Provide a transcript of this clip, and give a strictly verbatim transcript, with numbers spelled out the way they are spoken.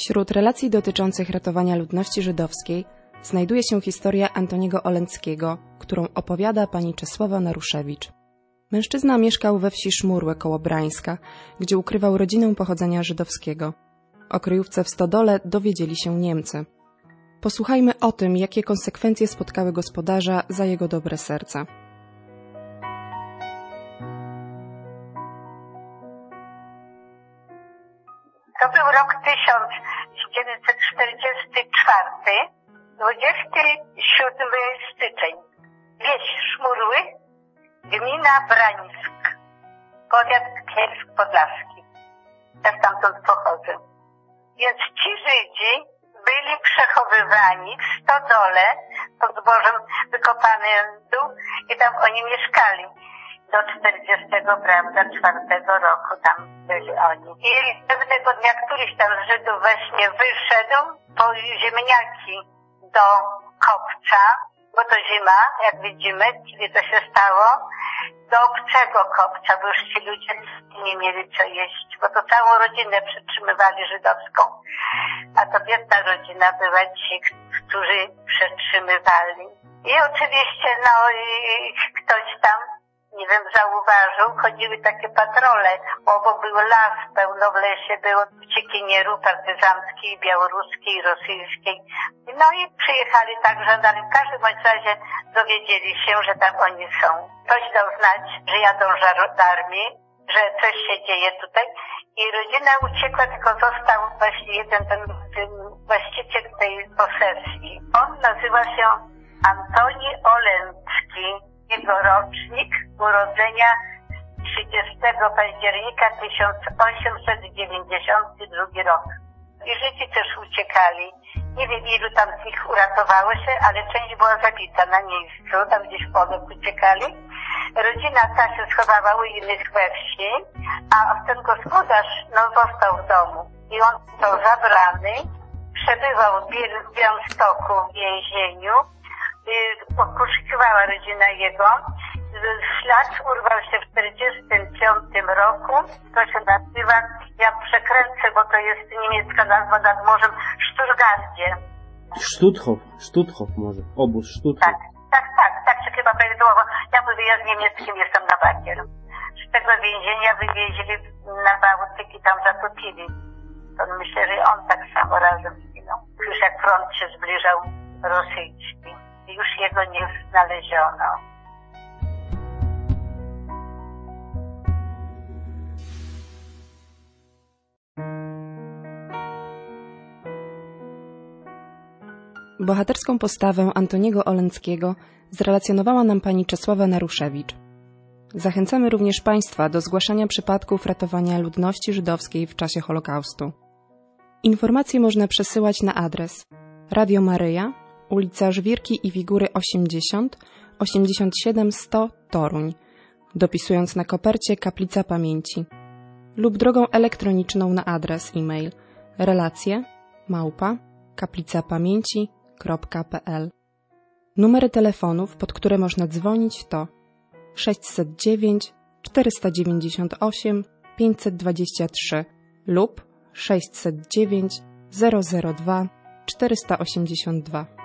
Wśród relacji dotyczących ratowania ludności żydowskiej znajduje się historia Antoniego Olenckiego, którą opowiada pani Czesława Naruszewicz. Mężczyzna mieszkał we wsi Szmurłe koło Brańska, gdzie ukrywał rodzinę pochodzenia żydowskiego. O kryjówce w stodole dowiedzieli się Niemcy. Posłuchajmy o tym, jakie konsekwencje spotkały gospodarza za jego dobre serce. To był rok tysiąc dziewięćset czterdziesty czwarty, dwudziesty siódmy styczeń. Wieś Szmurły, gmina Brańsk, powiat Bielsk Podlaski. Ja stamtąd pochodzę. Więc ci Żydzi byli przechowywani w stodole pod zbożem wykopanym dół i tam oni mieszkali. Do czterdziestego, prawda, czwartego roku tam byli oni. I pewnego dnia któryś tam z Żydów właśnie wyszedł po ziemniaki do kopca, bo to zima, jak widzimy, kiedy to się stało, do obcego kopca, bo już ci ludzie nie mieli co jeść, bo to całą rodzinę przytrzymywali żydowską. A to biedna rodzina była ci, którzy przetrzymywali. I oczywiście, no i ktoś tam, nie wiem, zauważył, chodziły takie patrole, obok był las, pełno w lesie było uciekinierów partyzanckich, białoruskiej, rosyjskiej. No i przyjechali tak żandarmi. W każdym bądź razie dowiedzieli się, że tam oni są. Ktoś dał znać, że jadą żandarmi, że coś się dzieje tutaj. I rodzina uciekła, tylko został właśnie jeden ten, ten właściciel tej posesji. On nazywa się Antoni Olencki. Jego rocznik urodzenia trzydziestego października tysiąc osiemset dziewięćdziesiąty drugi rok. I Żydzi też uciekali. Nie wiem, ilu tam z nich uratowało się, ale część była zabita na miejscu, tam gdzieś w polu uciekali. Rodzina ta się schowała u innych we wsi, a ten gospodarz no, został w domu. I on to zabrany, przebywał w Białymstoku w więzieniu. Poszukiwała rodzina jego. Ślad urwał się w czterdziestym piątym roku. To się nazywa, ja przekręcę, bo to jest niemiecka nazwa nad morzem, Szturgardzie. Stutthof, Stutthof może, obóz Stutthof. Tak, tak, tak, tak się chyba prawidłowo. Ja mówię, ja z niemieckim jestem na bakier. Z tego więzienia wywieźli na Bałtyk i tam zatopili. To myślę, że on tak samo razem zginął. Już jak front się zbliżał rosyjski. Już jego nie znaleziono. Bohaterską postawę Antoniego Olenckiego zrelacjonowała nam pani Czesława Naruszewicz. Zachęcamy również Państwa do zgłaszania przypadków ratowania ludności żydowskiej w czasie Holokaustu. Informacje można przesyłać na adres Radio Maryja, ulica Żwirki i Wigury osiemdziesiąt, osiemdziesiąt siedem sto Toruń, dopisując na kopercie Kaplica Pamięci, lub drogą elektroniczną na adres e-mail relacje małpa kaplicapamięci kropka p l. Numery telefonów, pod które można dzwonić, to sześćset dziewięć czterysta dziewięćdziesiąt osiem pięćset dwadzieścia trzy lub sześćset dziewięć zero zero dwa czterysta osiemdziesiąt dwa.